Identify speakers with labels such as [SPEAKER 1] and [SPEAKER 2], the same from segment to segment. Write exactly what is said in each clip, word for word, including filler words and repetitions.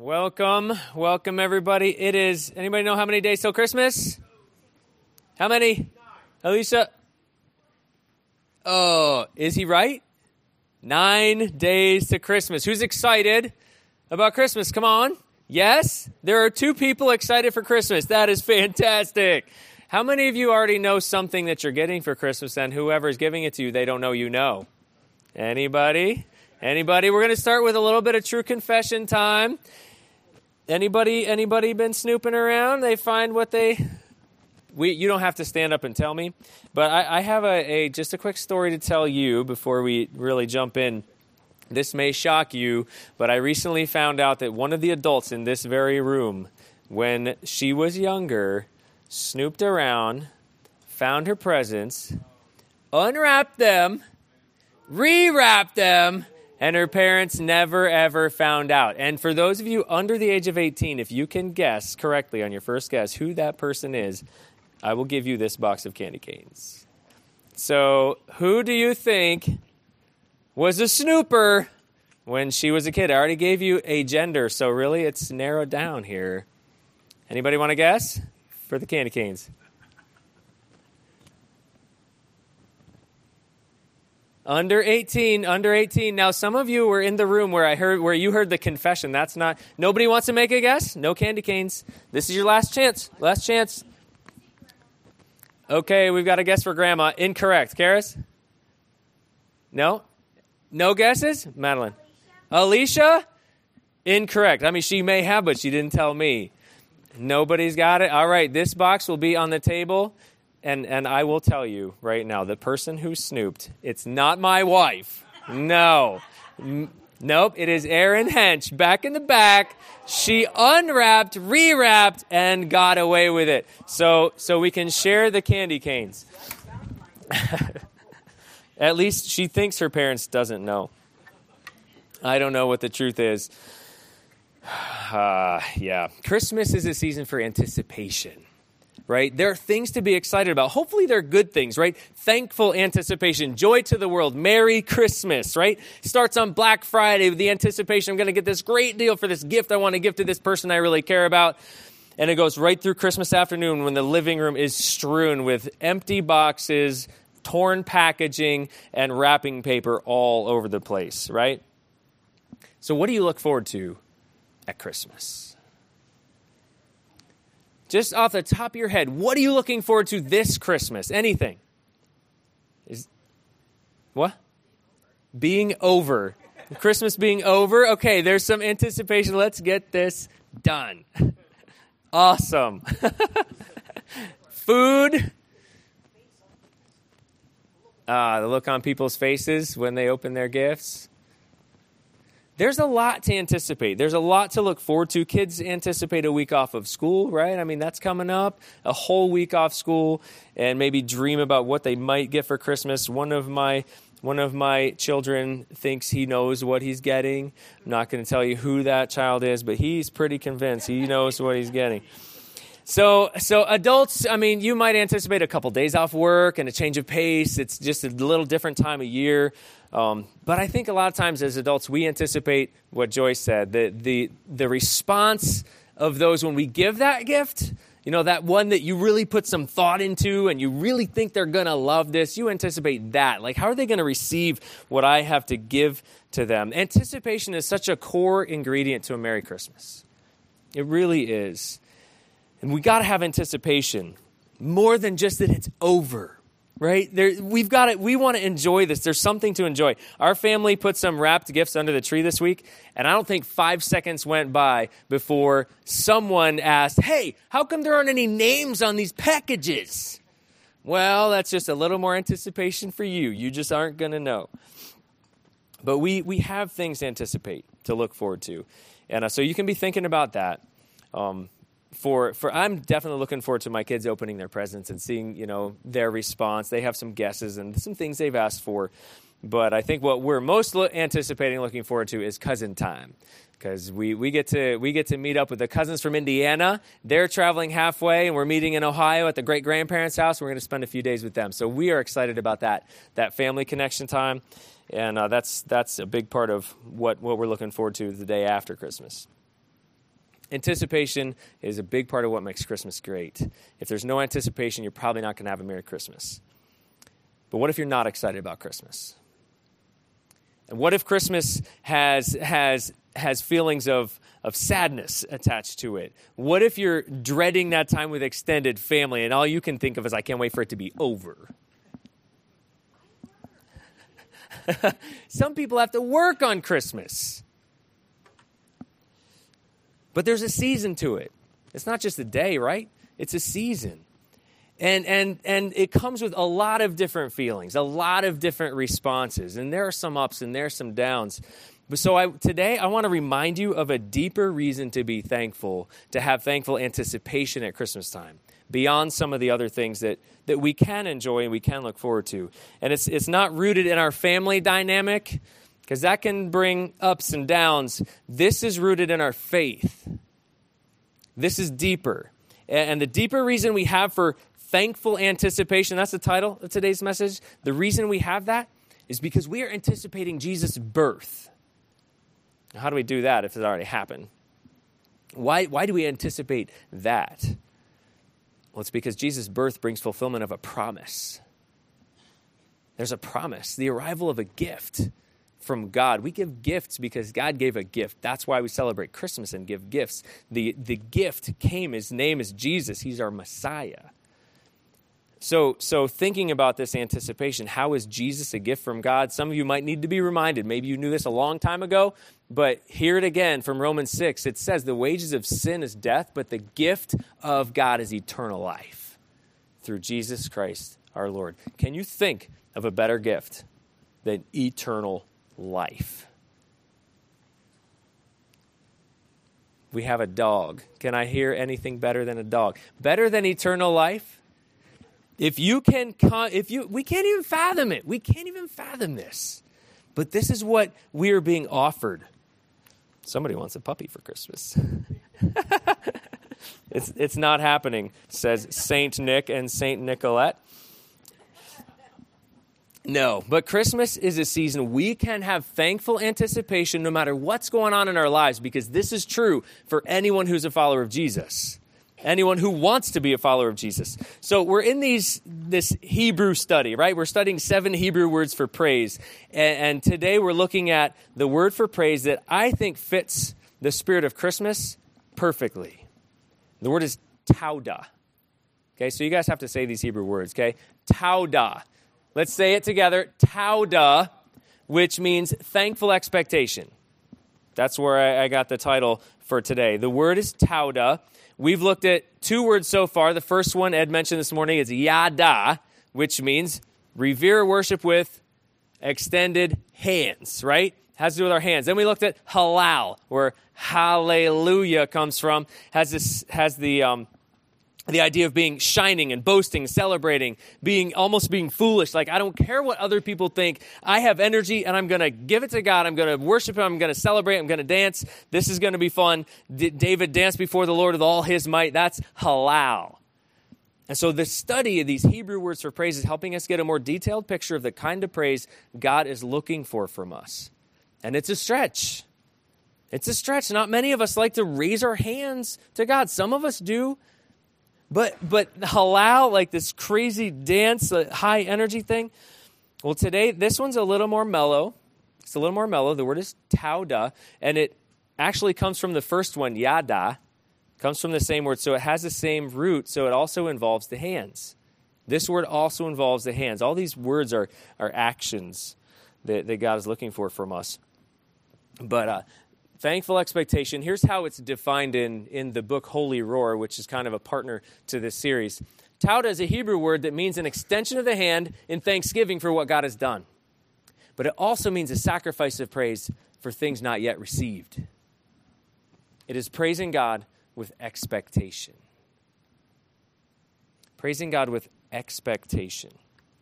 [SPEAKER 1] Welcome, welcome everybody. It is, anybody know how many days till Christmas? How many? Alicia? Oh, is he right? Nine days to Christmas. Who's excited about Christmas? Come on. Yes? There are two people excited for Christmas. That is fantastic. How many of you already know something that you're getting for Christmas, and whoever's giving it to you, they don't know you know? Anybody? Anybody? We're going to start with a little bit of true confession time. Anybody anybody been snooping around? They find what they... We You don't have to stand up and tell me, but I, I have a, a just a quick story to tell you before we really jump in. This may shock you, but I recently found out that one of the adults in this very room, when she was younger, snooped around, found her presents, unwrapped them, rewrapped them, and her parents never, ever found out. And for those of you under the age of eighteen, if you can guess correctly on your first guess who that person is, I will give you this box of candy canes. So who do you think was a snooper when she was a kid? I already gave you a gender, so really it's narrowed down here. Anybody want to guess for the candy canes? Under eighteen, under eighteen. Now, some of you were in the room where I heard, where you heard the confession. That's not, nobody wants to make a guess? No candy canes. This is your last chance. Last chance. Okay, we've got a guess for Grandma. Incorrect. Karis? No? No guesses? Madeline? Alicia? Alicia? Incorrect. I mean, she may have, but she didn't tell me. Nobody's got it? All right, this box will be on the table. And and I will tell you right now, the person who snooped, it's not my wife. No. N- nope, it is Erin Hench back in the back. She unwrapped, rewrapped, and got away with it. So so we can share the candy canes. At least she thinks her parents doesn't know. I don't know what the truth is. Uh, yeah. Christmas is a season for anticipation. Right? There are things to be excited about. Hopefully they're good things, right? Thankful anticipation, joy to the world, Merry Christmas, right? Starts on Black Friday with the anticipation, I'm going to get this great deal for this gift I want to give to this person I really care about. And it goes right through Christmas afternoon when the living room is strewn with empty boxes, torn packaging, and wrapping paper all over the place, right? So what do you look forward to at Christmas? Just off the top of your head, what are you looking forward to this Christmas? Anything? Is what? Being over. Christmas being over? Okay, there's some anticipation. Let's get this done. Awesome. Food. Ah, the look on people's faces when they open their gifts. There's a lot to anticipate. There's a lot to look forward to. Kids anticipate a week off of school, right? I mean, that's coming up. A whole week off school, and maybe dream about what they might get for Christmas. One of my one of my children thinks he knows what he's getting. I'm not going to tell you who that child is, but he's pretty convinced he knows what he's getting. So, so adults, I mean, you might anticipate a couple days off work and a change of pace. It's just a little different time of year. Um, but I think a lot of times as adults, we anticipate what Joyce said, the, the, the response of those when we give that gift, you know, that one that you really put some thought into and you really think they're going to love this. You anticipate that. Like, how are they going to receive what I have to give to them? Anticipation is such a core ingredient to a Merry Christmas. It really is. And we got to have anticipation more than just that it's over, right? There, we've got it. We want to enjoy this. There's something to enjoy. Our family put some wrapped gifts under the tree this week, and I don't think five seconds went by before someone asked, hey, how come there aren't any names on these packages? Well, that's just a little more anticipation for you. You just aren't going to know. But we we have things to anticipate, to look forward to. And uh, so you can be thinking about that. Um For for I'm definitely looking forward to my kids opening their presents and seeing, you know, their response. They have some guesses and some things they've asked for. But I think what we're most lo- anticipating, looking forward to, is cousin time, because we, we get to we get to meet up with the cousins from Indiana. They're traveling halfway, and we're meeting in Ohio at the great grandparents' house. We're going to spend a few days with them, so we are excited about that that family connection time, and uh, that's that's a big part of what what we're looking forward to the day after Christmas. Anticipation is a big part of what makes Christmas great. If there's no anticipation, you're probably not going to have a Merry Christmas. But what if you're not excited about Christmas? And what if Christmas has has has feelings of, of sadness attached to it? What if you're dreading that time with extended family and all you can think of is, I can't wait for it to be over? Some people have to work on Christmas. But there's a season to it. It's not just a day, right? It's a season. And and and it comes with a lot of different feelings, a lot of different responses. And there are some ups and there are some downs. But so I, today I want to remind you of a deeper reason to be thankful, to have thankful anticipation at Christmas time, beyond some of the other things that, that we can enjoy and we can look forward to. And it's it's not rooted in our family dynamic, because that can bring ups and downs. This is rooted in our faith. This is deeper. And the deeper reason we have for thankful anticipation, that's the title of today's message. The reason we have that is because we are anticipating Jesus' birth. Now, how do we do that if it already happened? Why, why do we anticipate that? Well, it's because Jesus' birth brings fulfillment of a promise. There's a promise, the arrival of a gift from God. We give gifts because God gave a gift. That's why we celebrate Christmas and give gifts. The, the gift came. His name is Jesus. He's our Messiah. So, so thinking about this anticipation, how is Jesus a gift from God? Some of you might need to be reminded. Maybe you knew this a long time ago, but hear it again from Romans six. It says the wages of sin is death, but the gift of God is eternal life through Jesus Christ our Lord. Can you think of a better gift than eternal life? We have a dog. Can I hear anything better than a dog? Better than eternal life? If you can, if you, we can't even fathom it. We can't even fathom this. But this is what we are being offered. Somebody wants a puppy for Christmas. it's it's not happening, says Saint Nick and Saint Nicolette. No, but Christmas is a season we can have thankful anticipation no matter what's going on in our lives, because this is true for anyone who's a follower of Jesus, anyone who wants to be a follower of Jesus. So we're in these this Hebrew study, right? We're studying seven Hebrew words for praise, and, and today we're looking at the word for praise that I think fits the spirit of Christmas perfectly. The word is tauda. Okay, so you guys have to say these Hebrew words, okay? Tauda. Let's say it together. Tauda, which means thankful expectation. That's where I, I got the title for today. The word is tauda. We've looked at two words so far. The first one Ed mentioned this morning is yada, which means revere, worship with extended hands, right? Has to do with our hands. Then we looked at halal, where hallelujah comes from. Has this has the um, the idea of being shining and boasting, celebrating, being almost being foolish. Like, I don't care what other people think. I have energy and I'm going to give it to God. I'm going to worship him. I'm going to celebrate. I'm going to dance. This is going to be fun. D- David danced before the Lord with all his might. That's halal. And so the study of these Hebrew words for praise is helping us get a more detailed picture of the kind of praise God is looking for from us. And it's a stretch. It's a stretch. Not many of us like to raise our hands to God. Some of us do. But but halal, like this crazy dance, uh, high energy thing, well, today, this one's a little more mellow. It's a little more mellow. The word is tauda, and it actually comes from the first one, yada. Comes from the same word, so it has the same root, so it also involves the hands. This word also involves the hands. All these words are, are actions that, that God is looking for from us. But uh thankful expectation. Here's how it's defined in, in the book Holy Roar, which is kind of a partner to this series. Tauda is a Hebrew word that means an extension of the hand in thanksgiving for what God has done. But it also means a sacrifice of praise for things not yet received. It is praising God with expectation. Praising God with expectation.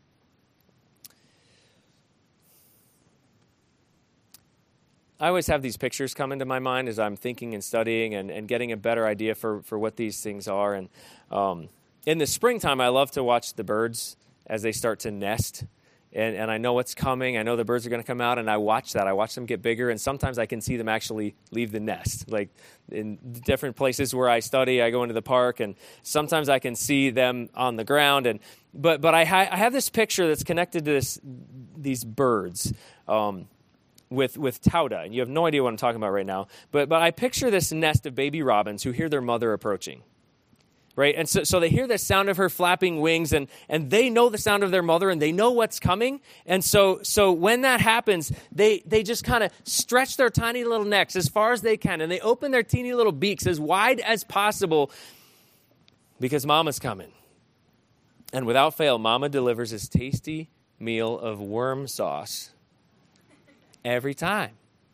[SPEAKER 1] I always have these pictures come into my mind as I'm thinking and studying and, and getting a better idea for, for what these things are. And um, in the springtime, I love to watch the birds as they start to nest. And, and I know what's coming. I know the birds are going to come out, and I watch that. I watch them get bigger, and sometimes I can see them actually leave the nest. Like in different places where I study, I go into the park, and sometimes I can see them on the ground. And but but I, ha- I have this picture that's connected to this these birds um, with with Tauda, and you have no idea what I'm talking about right now. But but I picture this nest of baby robins who hear their mother approaching. Right? And so, so they hear the sound of her flapping wings, and, and they know the sound of their mother, and they know what's coming. And so so when that happens, they, they just kind of stretch their tiny little necks as far as they can, and they open their teeny little beaks as wide as possible because Mama's coming. And without fail, Mama delivers this tasty meal of worm sauce every time.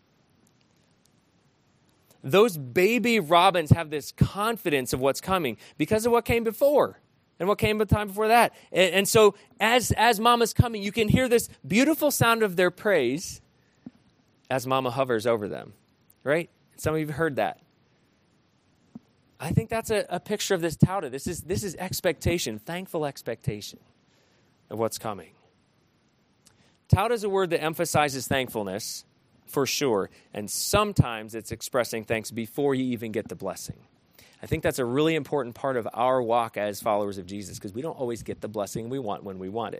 [SPEAKER 1] Those baby robins have this confidence of what's coming because of what came before and what came the time before that. And, and so as, as Mama's coming, you can hear this beautiful sound of their praise as Mama hovers over them, right? Some of you have heard that. I think that's a, a picture of this Tauda. This is, this is expectation, thankful expectation of what's coming. Tauda is a word that emphasizes thankfulness, for sure, and sometimes it's expressing thanks before you even get the blessing. I think that's a really important part of our walk as followers of Jesus, because we don't always get the blessing we want when we want it.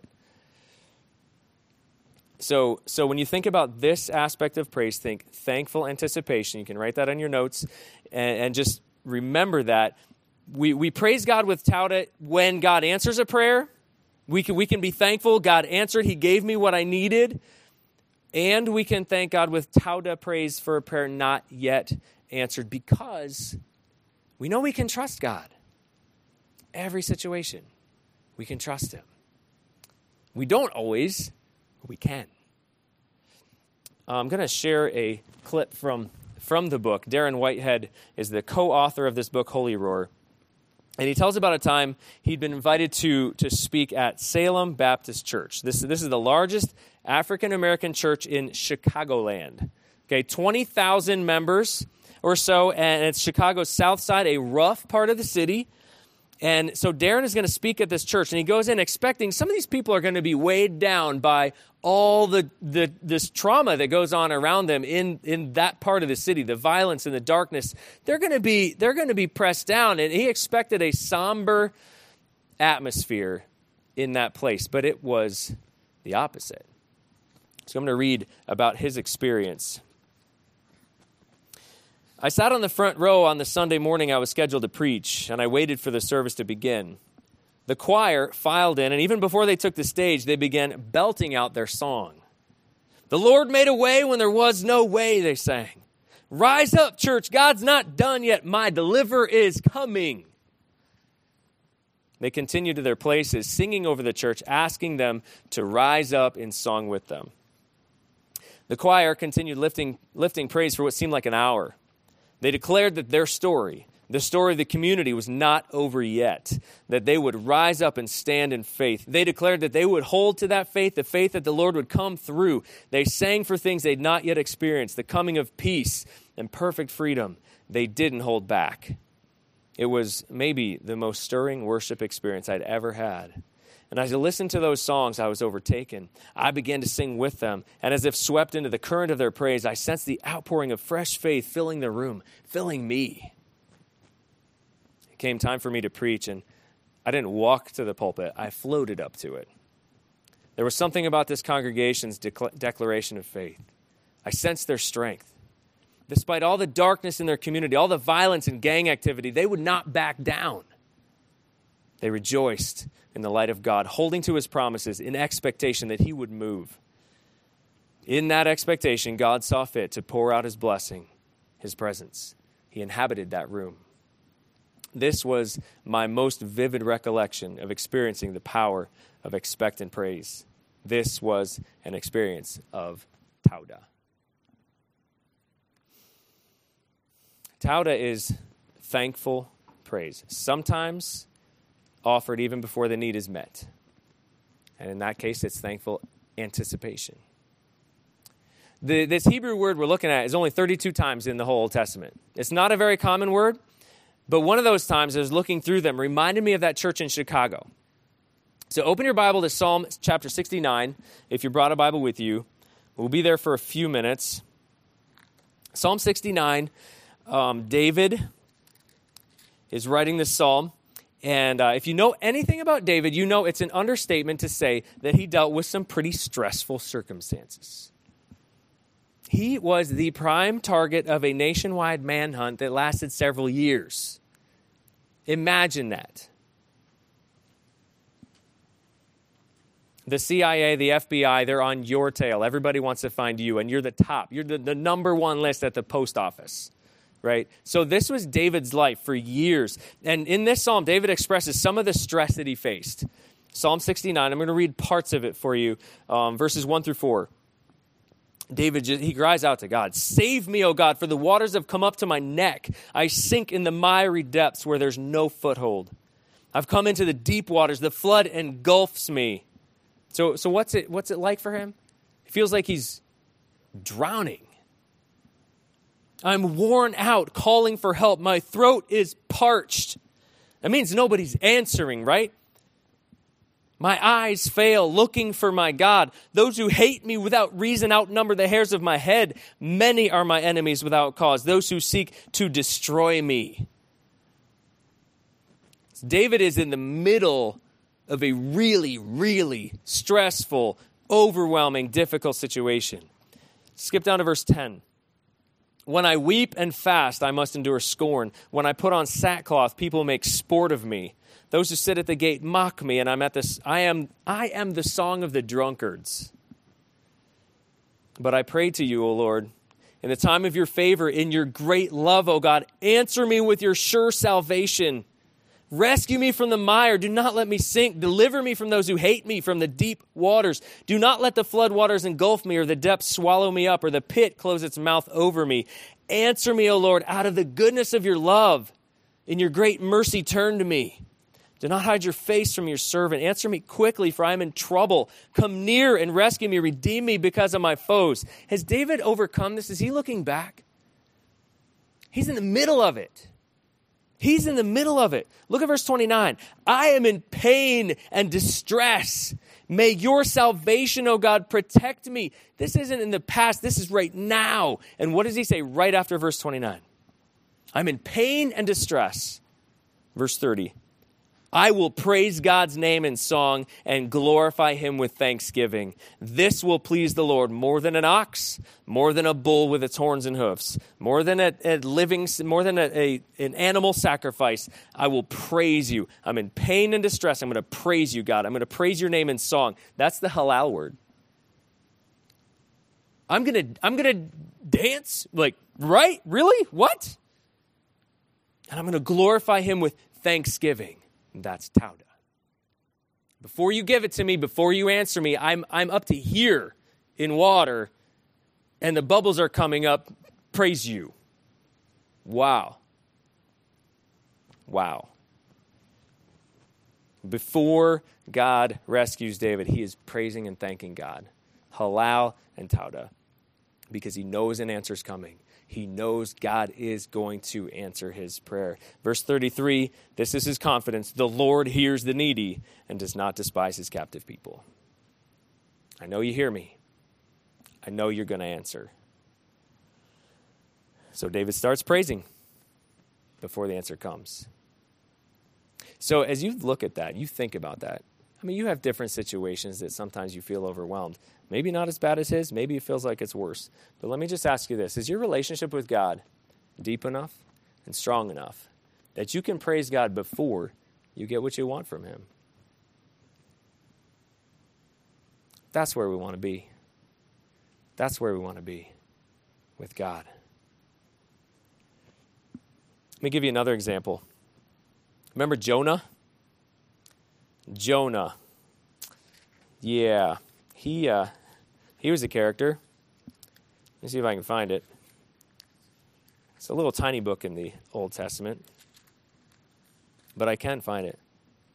[SPEAKER 1] So, so when you think about this aspect of praise, think thankful anticipation. You can write that on your notes, and, and just remember that we, we praise God with Tauda when God answers a prayer. We can, we can be thankful. God answered. He gave me what I needed. And we can thank God with Tauda praise for a prayer not yet answered, because we know we can trust God. Every situation, we can trust him. We don't always, but we can. I'm going to share a clip from, from the book. Darren Whitehead is the co-author of this book, Holy Roar. And he tells about a time he'd been invited to, to speak at Salem Baptist Church. This, this is the largest African-American church in Chicagoland. Okay, twenty thousand members or so, and it's Chicago's south side, a rough part of the city. And so Darren is going to speak at this church, and he goes in expecting some of these people are going to be weighed down by all the, the this trauma that goes on around them in, in that part of the city, the violence and the darkness. They're going to be they're going to be pressed down, and he expected a somber atmosphere in that place, but it was the opposite. So I'm going to read about his experience. I sat on the front row on the Sunday morning I was scheduled to preach, and I waited for the service to begin. The choir filed in, and even before they took the stage, they began belting out their song. The Lord made a way when there was no way, they sang. Rise up, church, God's not done yet, my deliverer is coming. They continued to their places, singing over the church, asking them to rise up in song with them. The choir continued lifting, lifting praise for what seemed like an hour. They declared that their story, the story of the community, was not over yet, that they would rise up and stand in faith. They declared that they would hold to that faith, the faith that the Lord would come through. They sang for things they'd not yet experienced, the coming of peace and perfect freedom. They didn't hold back. It was maybe the most stirring worship experience I'd ever had. And as I listened to those songs, I was overtaken. I began to sing with them, and as if swept into the current of their praise, I sensed the outpouring of fresh faith filling the room, filling me. It came time for me to preach, and I didn't walk to the pulpit. I floated up to it. There was something about this congregation's dec- declaration of faith. I sensed their strength. Despite all the darkness in their community, all the violence and gang activity, they would not back down. They rejoiced in the light of God, holding to his promises in expectation that he would move. In that expectation, God saw fit to pour out his blessing, his presence. He inhabited that room. This was my most vivid recollection of experiencing the power of expectant praise. This was an experience of Tauda. Tauda is thankful praise. Sometimes offered even before the need is met. And in that case, it's thankful anticipation. The, this Hebrew word we're looking at is only thirty-two times in the whole Old Testament. It's not a very common word, but one of those times, as looking through them, reminded me of that church in Chicago. So open your Bible to Psalm chapter sixty-nine, if you brought a Bible with you. We'll be there for a few minutes. Psalm sixty-nine, um, David is writing this psalm. And uh, if you know anything about David, you know it's an understatement to say that he dealt with some pretty stressful circumstances. He was the prime target of a nationwide manhunt that lasted several years. Imagine that. The C I A, the F B I, they're on your tail. Everybody wants to find you, and you're the top. You're the, the number one list at the post office, right? So this was David's life for years. And in this psalm, David expresses some of the stress that he faced. Psalm sixty-nine, I'm going to read parts of it for you, um, verses one through four. David, just, he cries out to God, "Save me, O God, for the waters have come up to my neck. I sink in the miry depths where there's no foothold. I've come into the deep waters. The flood engulfs me." So, so what's it, what's it like for him? It feels like he's drowning. "I'm worn out, calling for help. My throat is parched." That means nobody's answering, right? "My eyes fail, looking for my God. Those who hate me without reason outnumber the hairs of my head. Many are my enemies without cause, those who seek to destroy me." David is in the middle of a really, really stressful, overwhelming, difficult situation. Skip down to verse ten. "When I weep and fast, I must endure scorn. When I put on sackcloth, people make sport of me. Those who sit at the gate mock me, and I'm at this. I am, I am the song of the drunkards. But I pray to you, O Lord, in the time of your favor, in your great love, O God, answer me with your sure salvation. Rescue me from the mire. Do not let me sink. Deliver me from those who hate me, from the deep waters. Do not let the flood waters engulf me, or the depths swallow me up, or the pit close its mouth over me. Answer me, O Lord, out of the goodness of your love. In your great mercy, turn to me. Do not hide your face from your servant. Answer me quickly, for I am in trouble. Come near and rescue me. Redeem me because of my foes." Has David overcome this? Is he looking back? He's in the middle of it. He's in the middle of it. Look at verse twenty-nine. "I am in pain and distress. May your salvation, O God, protect me." This isn't in the past. This is right now. And what does he say right after verse twenty-nine? "I'm in pain and distress." Verse thirty. "I will praise God's name in song and glorify him with thanksgiving. This will please the Lord more than an ox, more than a bull with its horns and hoofs, more than a, a living, more than a, a, an animal sacrifice. I will praise you. I'm in pain and distress. I'm going to praise you, God. I'm going to praise your name in song." That's the halal word. I'm going to, I'm going to dance? Like, right? Really? What? And I'm going to glorify him with thanksgiving. That's tauda. Before you give it to me, before you answer me, I'm I'm up to here in water, and the bubbles are coming up. Praise you. Wow. Wow. Before God rescues David, he is praising and thanking God. Halal and tauda. Because he knows an answer's coming. He knows God is going to answer his prayer. Verse thirty-three, this is his confidence. "The Lord hears the needy and does not despise his captive people." I know you hear me. I know you're going to answer. So David starts praising before the answer comes. So as you look at that, you think about that. I mean, you have different situations that sometimes you feel overwhelmed. Maybe not as bad as his. Maybe it feels like it's worse. But let me just ask you this. Is your relationship with God deep enough and strong enough that you can praise God before you get what you want from him? That's where we want to be. That's where we want to be with God. Let me give you another example. Remember Jonah? Jonah. Yeah. He uh, he was a character. Let me see if I can find it. It's a little tiny book in the Old Testament, but I can't find it.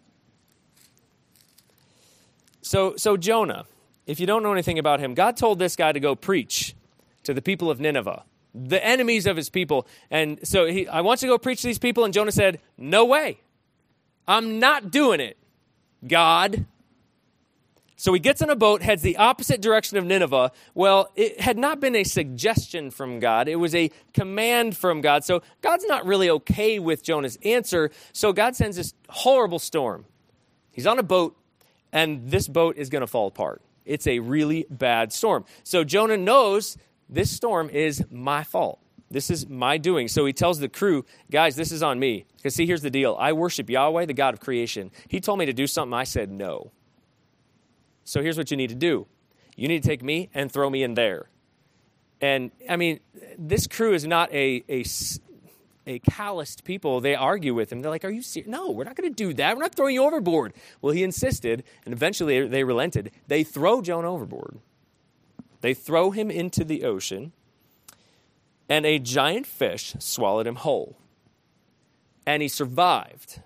[SPEAKER 1] So, so Jonah, if you don't know anything about him, God told this guy to go preach to the people of Nineveh, the enemies of his people. And so he, I want you to go preach to these people. And Jonah said, "No way. I'm not doing it, God." So he gets on a boat, heads the opposite direction of Nineveh. Well, it had not been a suggestion from God. It was a command from God. So God's not really okay with Jonah's answer. So God sends this horrible storm. He's on a boat, and this boat is going to fall apart. It's a really bad storm. So Jonah knows this storm is my fault. This is my doing. So he tells the crew, guys, this is on me. Because see, here's the deal. I worship Yahweh, the God of creation. He told me to do something. I said no. So here's what you need to do. You need to take me and throw me in there. And, I mean, this crew is not a, a, a calloused people. They argue with him. They're like, are you serious? No, we're not going to do that. We're not throwing you overboard. Well, he insisted, and eventually they relented. They throw Jonah overboard. They throw him into the ocean. And a giant fish swallowed him whole. And he survived.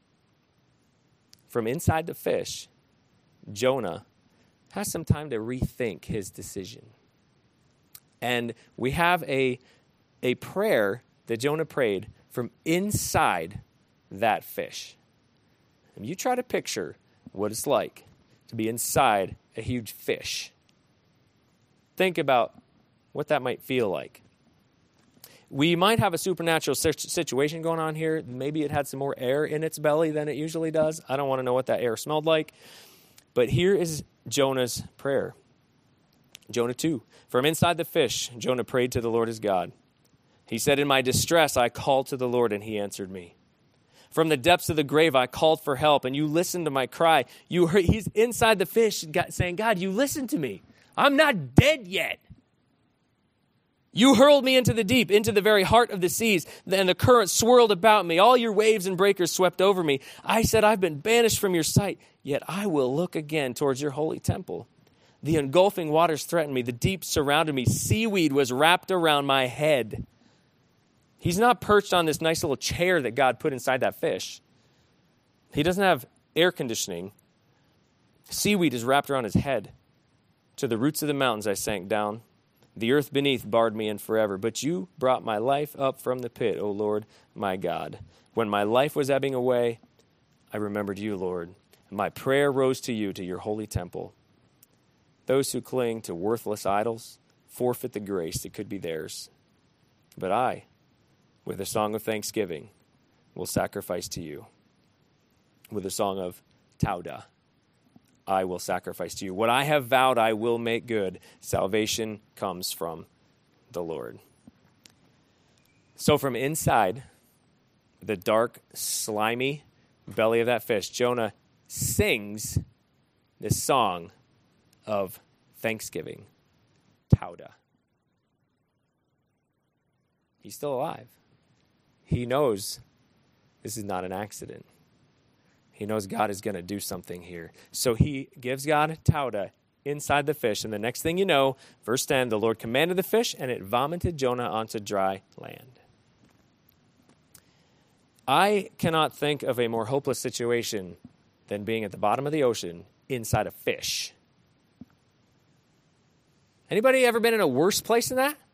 [SPEAKER 1] From inside the fish, Jonah has some time to rethink his decision. And we have a, a prayer that Jonah prayed from inside that fish. And you try to picture what it's like to be inside a huge fish. Think about what that might feel like. We might have a supernatural situation going on here. Maybe it had some more air in its belly than it usually does. I don't want to know what that air smelled like. But here is Jonah's prayer. Jonah two. From inside the fish, Jonah prayed to the Lord his God. He said, in my distress, I called to the Lord, and he answered me. From the depths of the grave, I called for help, and you listened to my cry. You heard, he's inside the fish saying, God, you listened to me. I'm not dead yet. You hurled me into the deep, into the very heart of the seas, and the current swirled about me. All your waves and breakers swept over me. I said, I've been banished from your sight, yet I will look again towards your holy temple. The engulfing waters threatened me. The deep surrounded me. Seaweed was wrapped around my head. He's not perched on this nice little chair that God put inside that fish. He doesn't have air conditioning. Seaweed is wrapped around his head. To the roots of the mountains I sank down. The earth beneath barred me in forever, but you brought my life up from the pit, O Lord, my God. When my life was ebbing away, I remembered you, Lord. And my prayer rose to you, to your holy temple. Those who cling to worthless idols forfeit the grace that could be theirs. But I, with a song of thanksgiving, will sacrifice to you. With a song of Tauda, I will sacrifice to you. What I have vowed, I will make good. Salvation comes from the Lord. So from inside the dark, slimy belly of that fish, Jonah sings this song of thanksgiving. Tauda. He's still alive. He knows this is not an accident. He knows God is going to do something here. So he gives God Tauda inside the fish. And the next thing you know, verse ten, the Lord commanded the fish, and it vomited Jonah onto dry land. I cannot think of a more hopeless situation than being at the bottom of the ocean inside a fish. Anybody ever been in a worse place than that?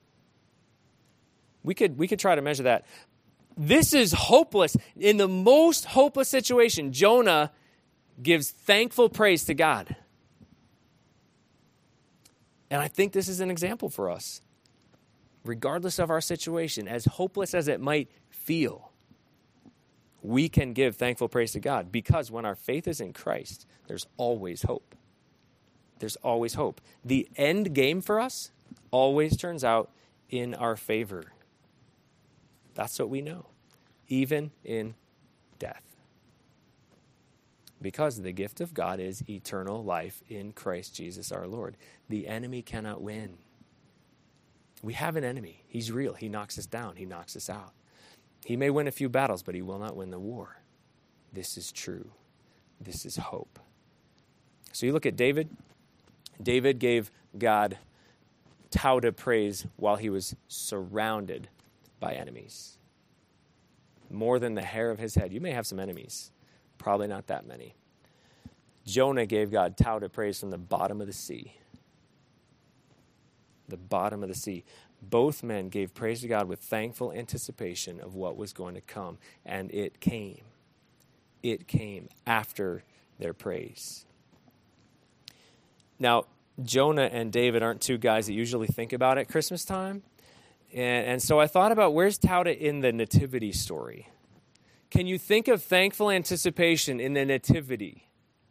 [SPEAKER 1] We could we could try to measure that. This is hopeless. In the most hopeless situation, Jonah gives thankful praise to God. And I think this is an example for us. Regardless of our situation, as hopeless as it might feel, we can give thankful praise to God, because when our faith is in Christ, there's always hope. There's always hope. The end game for us always turns out in our favor. That's what we know, even in death. Because the gift of God is eternal life in Christ Jesus our Lord. The enemy cannot win. We have an enemy. He's real. He knocks us down. He knocks us out. He may win a few battles, but he will not win the war. This is true. This is hope. So you look at David. David gave God Tauda praise while he was surrounded by enemies. More than the hair of his head. You may have some enemies. Probably not that many. Jonah gave God Tauda praise from the bottom of the sea. The bottom of the sea. Both men gave praise to God with thankful anticipation of what was going to come. And it came. It came after their praise. Now, Jonah and David aren't two guys that usually think about at Christmas time. And, and so I thought about, where's Tauda in the nativity story? Can you think of thankful anticipation in the nativity?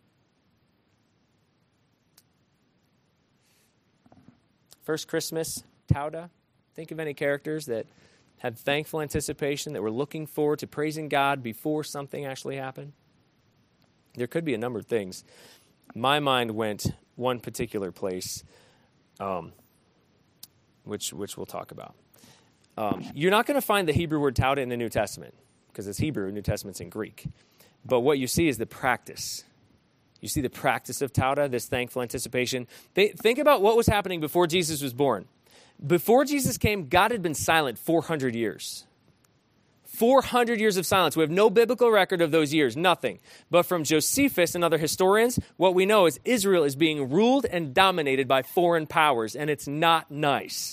[SPEAKER 1] First Christmas, Tauda. Think of any characters that had thankful anticipation, that were looking forward to praising God before something actually happened. There could be a number of things. My mind went one particular place, um, which which we'll talk about. Um, you're not going to find the Hebrew word Tauda in the New Testament, because it's Hebrew, the New Testament's in Greek. But what you see is the practice. You see the practice of Tauda, this thankful anticipation. They, think about what was happening before Jesus was born. Before Jesus came, God had been silent four hundred years. four hundred years of silence. We have no biblical record of those years, nothing. But from Josephus and other historians, what we know is Israel is being ruled and dominated by foreign powers, and it's not nice.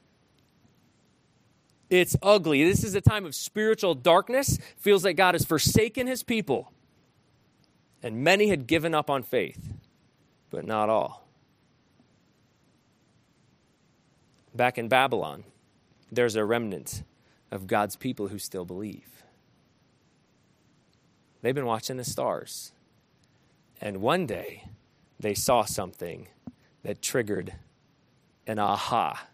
[SPEAKER 1] It's ugly. This is a time of spiritual darkness. Feels like God has forsaken his people. And many had given up on faith, but not all. Back in Babylon, there's a remnant of God's people who still believe. They've been watching the stars. And one day, they saw something that triggered an aha.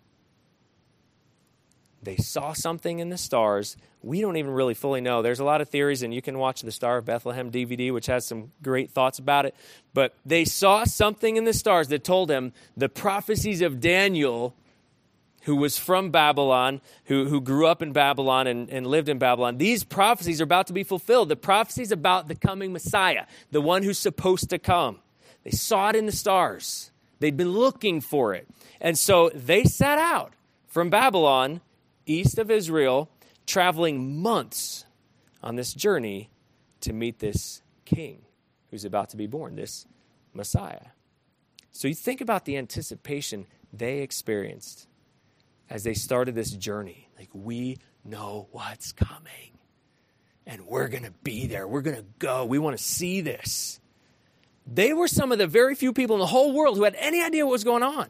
[SPEAKER 1] They saw something in the stars. We don't even really fully know. There's a lot of theories, and you can watch the Star of Bethlehem D V D, which has some great thoughts about it. But they saw something in the stars that told them the prophecies of Daniel, who was from Babylon, who, who grew up in Babylon and, and lived in Babylon. These prophecies are about to be fulfilled. The prophecies about the coming Messiah, the one who's supposed to come. They saw it in the stars. They'd been looking for it. And so they set out from Babylon, east of Israel, traveling months on this journey to meet this king who's about to be born, this Messiah. So you think about the anticipation they experienced as they started this journey. Like, we know what's coming, and we're going to be there. We're going to go. We want to see this. They were some of the very few people in the whole world who had any idea what was going on,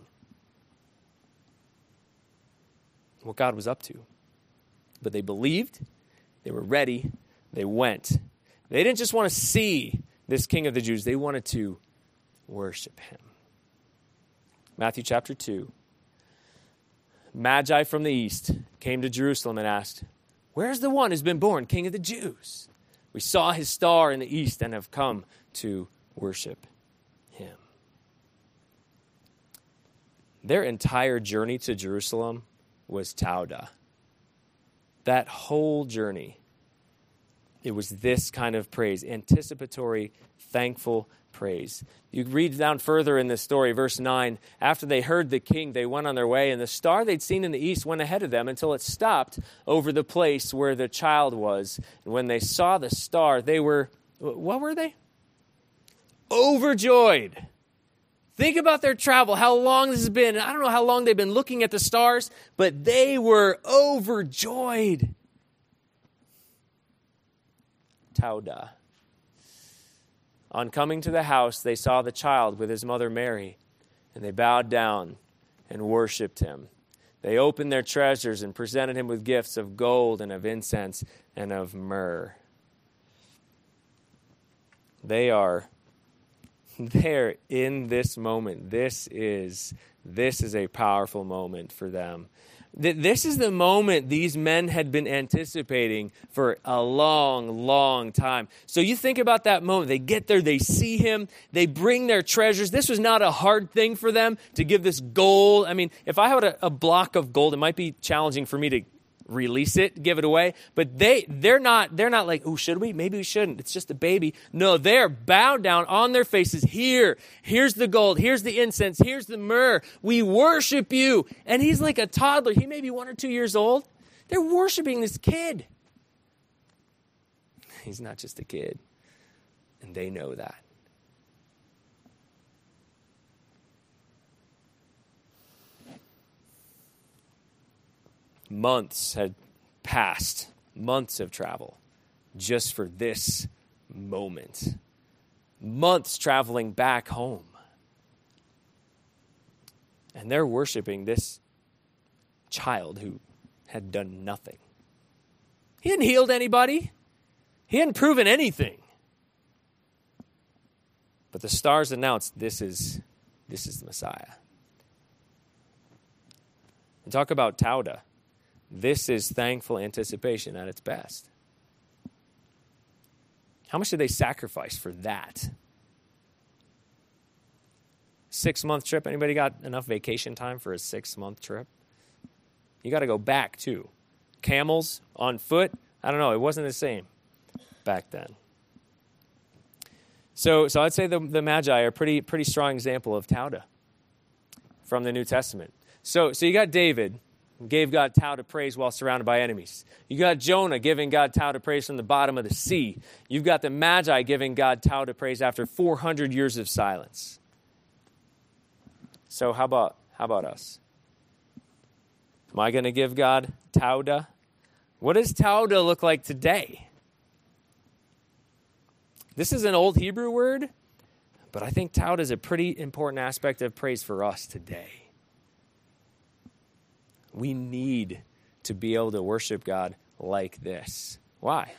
[SPEAKER 1] what God was up to. But they believed, they were ready, they went. They didn't just want to see this King of the Jews, they wanted to worship him. Matthew chapter two. Magi from the east came to Jerusalem and asked, "Where's the one who's been born King of the Jews? We saw his star in the east and have come to worship him." Their entire journey to Jerusalem was Tauda. That whole journey, it was this kind of praise, anticipatory, thankful praise. You read down further in this story, verse nine, after they heard the king, they went on their way, and the star they'd seen in the east went ahead of them until it stopped over the place where the child was. And when they saw the star, they were, what were they? Overjoyed. Think about their travel, how long this has been. I don't know how long they've been looking at the stars, but they were overjoyed. Tauda. On coming to the house, they saw the child with his mother Mary, and they bowed down and worshipped him. They opened their treasures and presented him with gifts of gold and of incense and of myrrh. They are there in this moment. This is, this is a powerful moment for them. This is the moment these men had been anticipating for a long, long time. So you think about that moment. They get there, they see him, they bring their treasures. This was not a hard thing for them to give this gold. I mean, if I had a, a block of gold, it might be challenging for me to release it, give it away. But they, they're not, they're not like, oh, should we? Maybe we shouldn't. It's just a baby. No, they're bowed down on their faces. Here, here's the gold. Here's the incense. Here's the myrrh. We worship you. And he's like a toddler. He may be one or two years old. They're worshiping this kid. He's not just a kid. And they know that. Months had passed, months of travel, just for this moment. Months traveling back home. And they're worshiping this child who had done nothing. He hadn't healed anybody. He hadn't proven anything. But the stars announced this is, this is the Messiah. And talk about Tauda. This is thankful anticipation at its best. How much did they sacrifice for that? Six-month trip. Anybody got enough vacation time for a six-month trip? You got to go back, too. Camels on foot. I don't know. It wasn't the same back then. So, so I'd say the, the Magi are a pretty, pretty strong example of Tauda from the New Testament. So, so you got David, who gave God Tauda praise while surrounded by enemies. You got Jonah giving God Tauda praise from the bottom of the sea. You've got the Magi giving God Tauda praise after four hundred years of silence. So how about how about us? Am I going to give God Tauda? What does Tauda look like today? This is an old Hebrew word, but I think Tauda is a pretty important aspect of praise for us today. We need to be able to worship God like this. Why?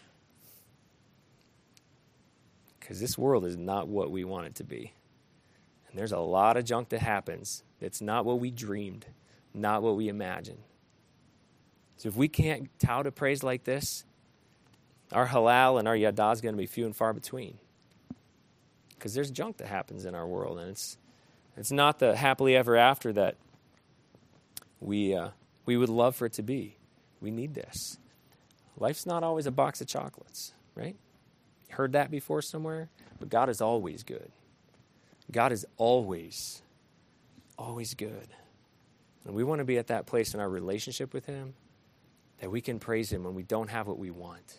[SPEAKER 1] Because this world is not what we want it to be. And there's a lot of junk that happens that's not what we dreamed, not what we imagined. So if we can't tout a praise like this, our halal and our yada is going to be few and far between. Because there's junk that happens in our world, and it's it's not the happily ever after that we uh, we would love for it to be. We need this. Life's not always a box of chocolates, right? Heard that before somewhere? But God is always good. God is always, always good. And we want to be at that place in our relationship with him that we can praise him when we don't have what we want.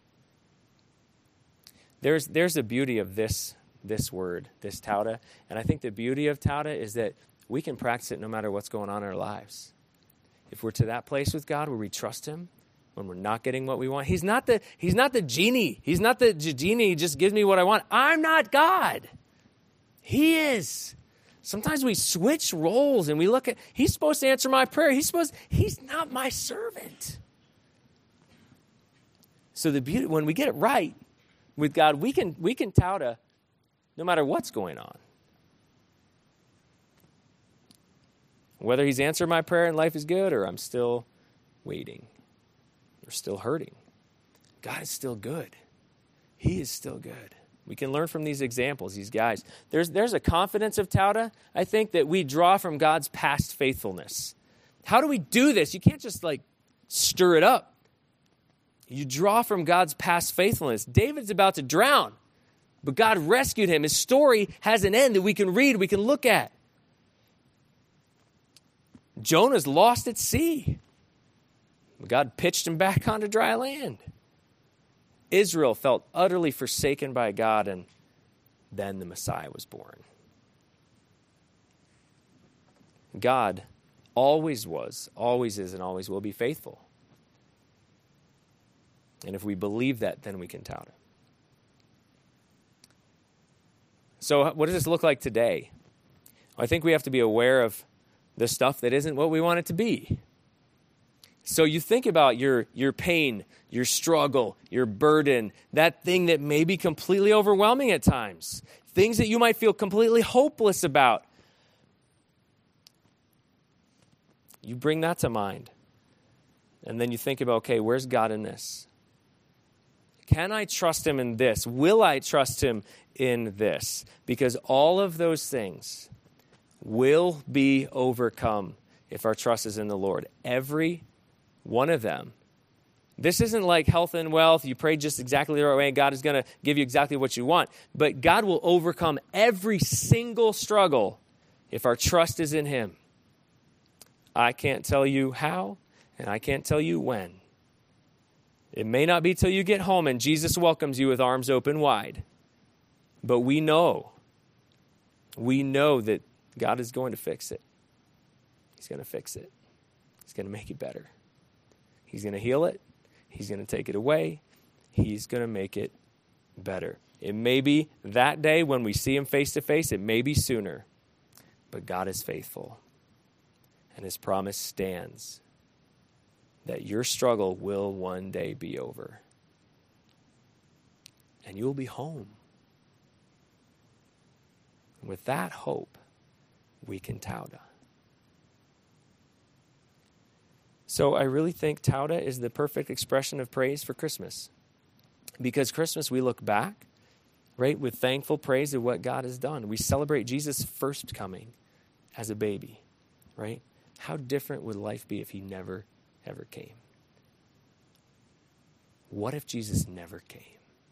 [SPEAKER 1] There's there's the beauty of this this word, this Tauda. And I think the beauty of Tauda is that we can practice it no matter what's going on in our lives. If we're to that place with God where we trust him, when we're not getting what we want, he's not the he's not the genie. He's not the genie who just gives me what I want. I'm not God. He is. Sometimes we switch roles and we look at, he's supposed to answer my prayer. He's supposed, he's not my servant. So the beauty, when we get it right with God, we can we can Tauda no matter what's going on. Whether he's answered my prayer and life is good, or I'm still waiting, or still hurting. God is still good. He is still good. We can learn from these examples, these guys. There's, there's a confidence of Tauda, I think, that we draw from God's past faithfulness. How do we do this? You can't just, like, stir it up. You draw from God's past faithfulness. David's about to drown, but God rescued him. His story has an end that we can read, we can look at. Jonah's lost at sea. God pitched him back onto dry land. Israel felt utterly forsaken by God, and then the Messiah was born. God always was, always is, and always will be faithful. And if we believe that, then we can tout it. So what does this look like today? I think we have to be aware of the stuff that isn't what we want it to be. So you think about your, your pain, your struggle, your burden, that thing that may be completely overwhelming at times, things that you might feel completely hopeless about. You bring that to mind. And then you think about, okay, where's God in this? Can I trust him in this? Will I trust him in this? Because all of those things will be overcome if our trust is in the Lord. Every one of them. This isn't like health and wealth. You pray just exactly the right way, and God is going to give you exactly what you want. But God will overcome every single struggle if our trust is in him. I can't tell you how, and I can't tell you when. It may not be till you get home and Jesus welcomes you with arms open wide. But we know, we know that God is going to fix it. He's going to fix it. He's going to make it better. He's going to heal it. He's going to take it away. He's going to make it better. It may be that day when we see him face to face. It may be sooner. But God is faithful. And his promise stands that your struggle will one day be over. And you will be home. With that hope, we can Tauda. So I really think Tauda is the perfect expression of praise for Christmas. Because Christmas, we look back, right, with thankful praise of what God has done. We celebrate Jesus' first coming as a baby, right? How different would life be if he never, ever came? What if Jesus never came?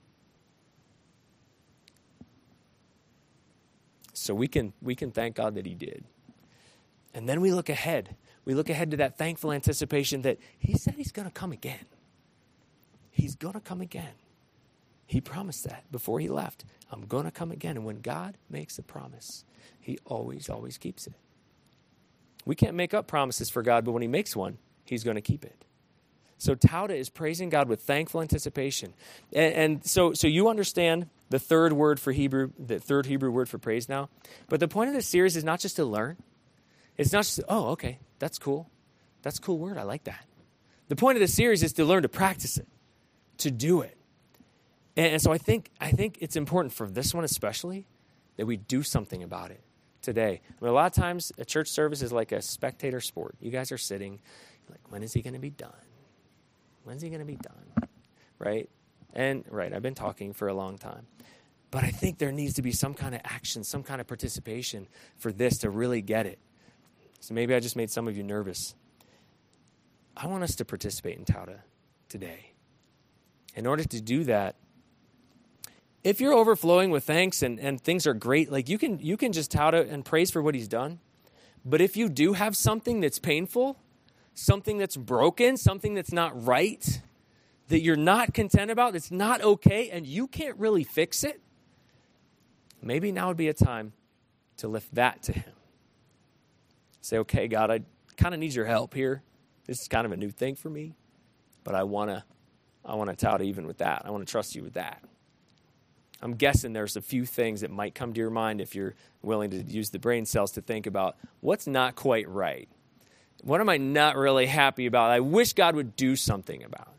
[SPEAKER 1] So we can we can thank God that he did. And then we look ahead. We look ahead to that thankful anticipation that he said he's going to come again. He's going to come again. He promised that before he left. I'm going to come again. And when God makes a promise, he always, always keeps it. We can't make up promises for God, but when he makes one, he's going to keep it. So Tauda is praising God with thankful anticipation. And, and so, so you understand the third word for Hebrew, the third Hebrew word for praise now. But the point of this series is not just to learn. It's not just, oh, okay, that's cool. That's a cool word. I like that. The point of this series is to learn to practice it, to do it. And, and so I think I think it's important for this one especially that we do something about it today. I mean, a lot of times a church service is like a spectator sport. You guys are sitting, like, when is he going to be done? When's he going to be done? Right? And, right, I've been talking for a long time. But I think there needs to be some kind of action, some kind of participation for this to really get it. So maybe I just made some of you nervous. I want us to participate in Tauda today. In order to do that, if you're overflowing with thanks and, and things are great, like you can you can just Tauda and praise for what he's done. But if you do have something that's painful, something that's broken, something that's not right, that you're not content about, that's not okay, and you can't really fix it, maybe now would be a time to lift that to him. Say, okay, God, I kind of need your help here. This is kind of a new thing for me, but I want to I want to tout even with that. I want to trust you with that. I'm guessing there's a few things that might come to your mind if you're willing to use the brain cells to think about what's not quite right. What am I not really happy about? I wish God would do something about.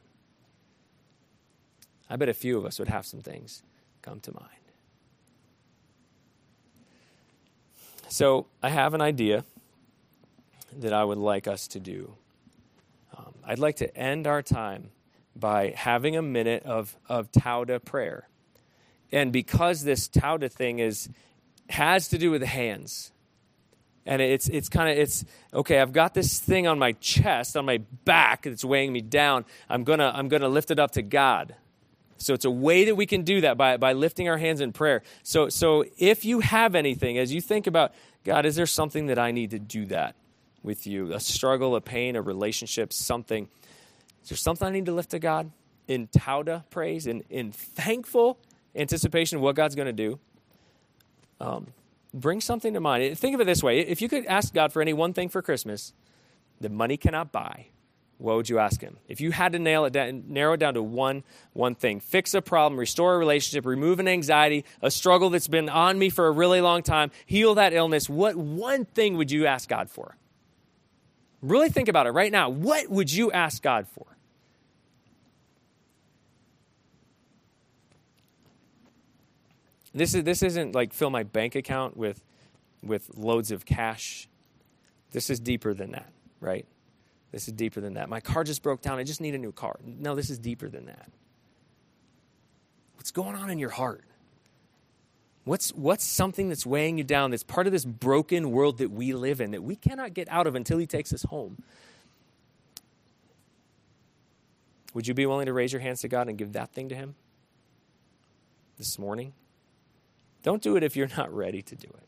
[SPEAKER 1] I bet a few of us would have some things come to mind. So I have an idea that I would like us to do. Um, I'd like to end our time by having a minute of, of Tauda prayer. And because this Tauda thing is has to do with the hands, and it's it's kind of, it's, okay, I've got this thing on my chest, on my back that's weighing me down. I'm gonna I'm gonna lift it up to God. So it's a way that we can do that by, by lifting our hands in prayer. So so if you have anything, as you think about, God, is there something that I need to do that with you? A struggle, a pain, a relationship, something. Is there something I need to lift to God in Tauda praise, in, in thankful anticipation of what God's going to do? Um, bring something to mind. Think of it this way. If you could ask God for any one thing for Christmas that money cannot buy, what would you ask him? If you had to nail it down, narrow it down to one, one thing, fix a problem, restore a relationship, remove an anxiety, a struggle that's been on me for a really long time, heal that illness, what one thing would you ask God for? Really think about it right now. What would you ask God for? This is this isn't like fill my bank account with with loads of cash. This is deeper than that, right? This is deeper than that. My car just broke down. I just need a new car. No, this is deeper than that. What's going on in your heart? What's what's something that's weighing you down, that's part of this broken world that we live in, that we cannot get out of until he takes us home? Would you be willing to raise your hands to God and give that thing to him this morning? Don't do it if you're not ready to do it.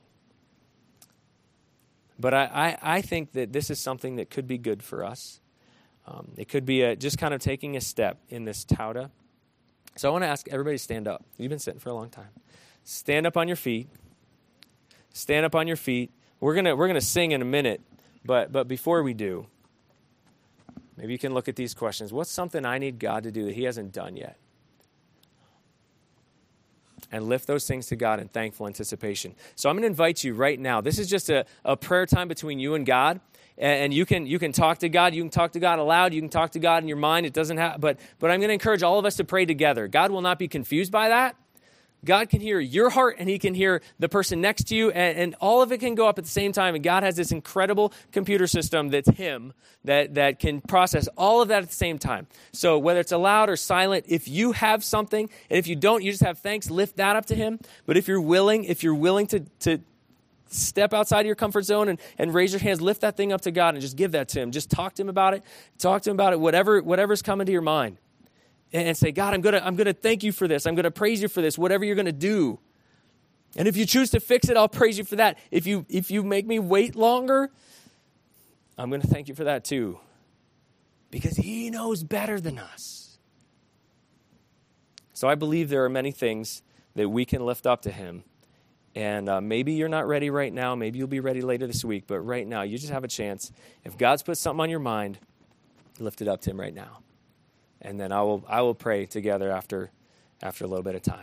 [SPEAKER 1] But I, I, I think that this is something that could be good for us. Um, it could be a, just kind of taking a step in this Tauda. So I want to ask everybody to stand up. You've been sitting for a long time. Stand up on your feet. Stand up on your feet. We're gonna we're gonna sing in a minute, but but before we do, maybe you can look at these questions. What's something I need God to do that he hasn't done yet? and lift those things to God in thankful anticipation. So I'm going to invite you right now. This is just a, a prayer time between you and God. And you can you can talk to God. You can talk to God aloud. You can talk to God in your mind. It doesn't have, but but I'm going to encourage all of us to pray together. God will not be confused by that. God can hear your heart, and he can hear the person next to you, and, and all of it can go up at the same time. And God has this incredible computer system that's him that, that can process all of that at the same time. So whether it's aloud or silent, if you have something, and if you don't, you just have thanks, lift that up to him. But if you're willing, if you're willing to, to step outside of your comfort zone and, and raise your hands, lift that thing up to God and just give that to him. Just talk to him about it. Talk to him about it, whatever whatever's coming to your mind. And say, God, I'm going to I'm going to thank you for this. I'm going to praise you for this, whatever you're going to do. And if you choose to fix it, I'll praise you for that. If you if you make me wait longer, I'm going to thank you for that too. Because he knows better than us. So I believe there are many things that we can lift up to him. And uh, maybe you're not ready right now. Maybe you'll be ready later this week. But right now, you just have a chance. If God's put something on your mind, lift it up to him right now. And then I will I will pray together after after a little bit of time.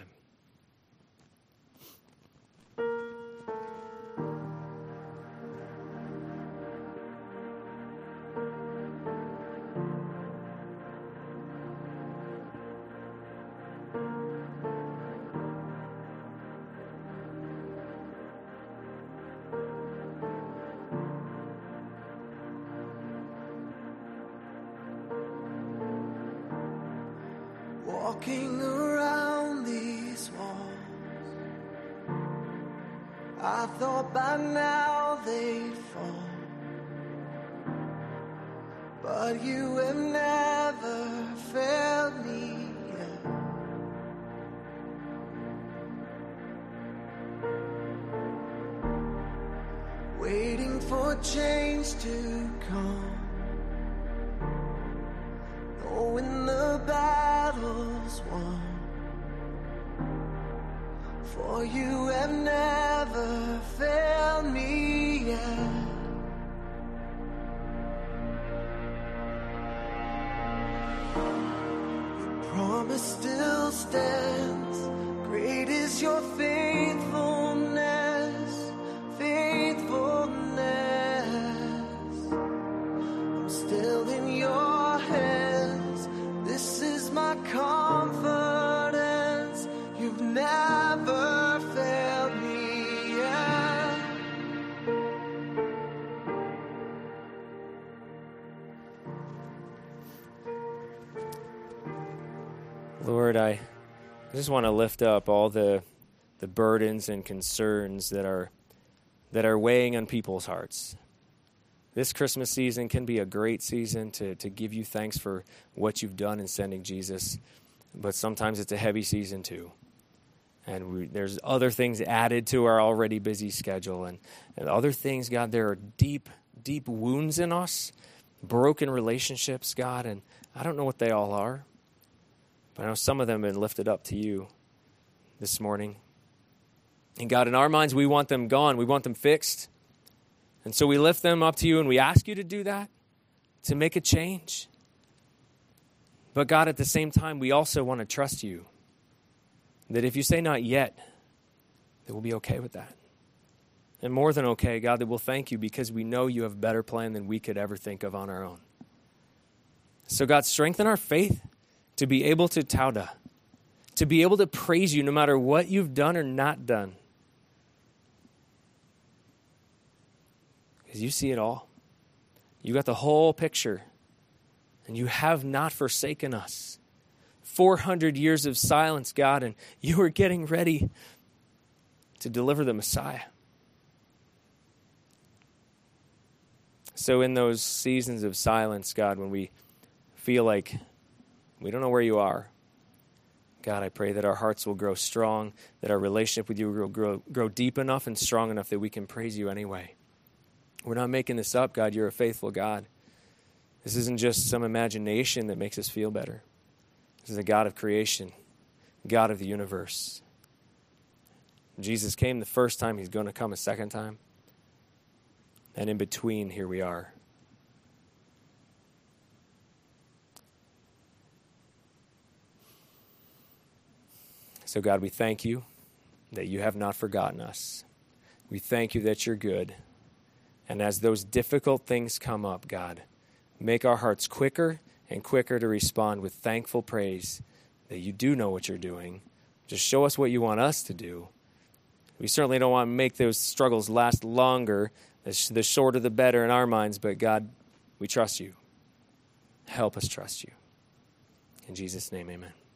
[SPEAKER 2] Walking around these walls, I thought by now they'd fall, but you have never failed me yet. Waiting for change to come, knowing the battle's won, for you have never failed me yet. Your promise still stands, great is your faithfulness, faithfulness. I'm still in your hands, this is my confidence, you've never failed me yet.
[SPEAKER 1] Lord, I just want to lift up all the the burdens and concerns that are that are weighing on people's hearts. This Christmas season can be a great season to, to give you thanks for what you've done in sending Jesus, but sometimes it's a heavy season too. And we, there's other things added to our already busy schedule. And, and other things, God, there are deep, deep wounds in us, broken relationships, God, and I don't know what they all are, but I know some of them have been lifted up to you this morning. And God, in our minds, we want them gone. We want them fixed. And so we lift them up to you and we ask you to do that, to make a change. But God, at the same time, we also want to trust you. That if you say not yet, that we'll be okay with that. And more than okay, God, that we'll thank you because we know you have a better plan than we could ever think of on our own. So God, strengthen our faith to be able to tauda, to be able to praise you no matter what you've done or not done. Because you see it all. You got the whole picture. And you have not forsaken us. four hundred years of silence, God, and you are getting ready to deliver the Messiah. So in those seasons of silence, God, when we feel like we don't know where you are, God, I pray that our hearts will grow strong, that our relationship with you will grow, grow deep enough and strong enough that we can praise you anyway. We're not making this up, God. You're a faithful God. This isn't just some imagination that makes us feel better. This is a God of creation, God of the universe. Jesus came the first time. He's going to come a second time. And in between, here we are. So God, we thank you that you have not forgotten us. We thank you that you're good. And as those difficult things come up, God, make our hearts quicker and quicker to respond with thankful praise that you do know what you're doing. Just show us what you want us to do. We certainly don't want to make those struggles last longer. The shorter the better in our minds, but God, we trust you. Help us trust you. In Jesus' name, amen.